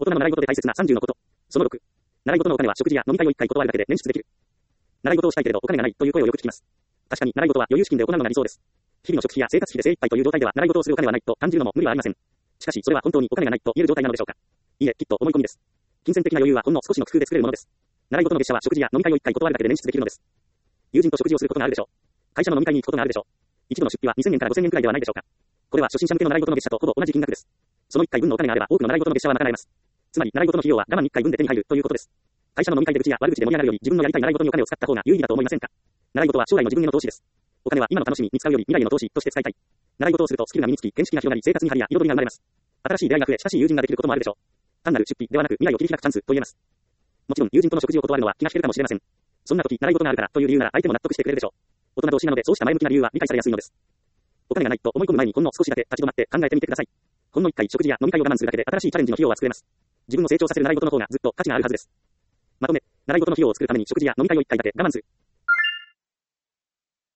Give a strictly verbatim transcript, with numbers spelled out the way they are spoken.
大人の習い事で大切なさんじゅうのこと。そのろく。習い事のお金は食事や飲み会をいっかい断るだけで捻出できる。習い事をしたいけれどお金がないという声をよく聞きます。確かに習い事は余裕資金で行うのが理想です。日々の食費や生活費で精一杯という状態では習い事をするお金はないと感じるのも無理はありません。しかしそれは本当にお金がないと言える状態なのでしょうか。いいえ、きっと思い込みです。金銭的な余裕はほんの少しの工夫で作れるものです。習い事の月謝は食事や飲み会をいっかい断るだけで捻出できるのです。友人と食事をすることがあるでしょう。会社の飲み会に行くことがあるでしょう。一度の出費はにせんえんからごせんえんくらいではないでしょうか。これは初心者向けの習い事の月謝とほぼ同じ金額です。そのいっかいぶんのお金があれば多くの習い事の月謝は賄えます。つまり習い事の費用は我慢いっかいぶんで手に入るということです。会社の飲み会で愚痴や悪口で盛り上がるより自分のやりたい習い事にお金を使った方が有意義だと思いませんか。習い事は将来の自分への投資です。お金は今の楽しみに使うより未来への投資として使いたい。習い事をするとスキルが身につき、見識が広がり、生活に張りや彩りが生まれます。新しい出会いが増え、親しい友人ができることもあるでしょう。単なる出費ではなく未来を切り開くチャンスと言えます。もちろん友人との食事を断るのは気が引けるかもしれません。そんな時、習い事があるからという理由なら相手も納得してくれるでしょう。大人同士なのでそうした前向きな理由は理解されやすいのです。お金がないと思い込む前にほんの少しだけ立ち止まって考えてみてください。ほんのいっかい食事や飲み会を我慢するだけで新しいチャレンジの費用は作れます。自分を成長させる習い事の方がずっと価値があるはずです。まとめ、習い事の費用を作るために食事や飲み会をいっかいだけ我慢する。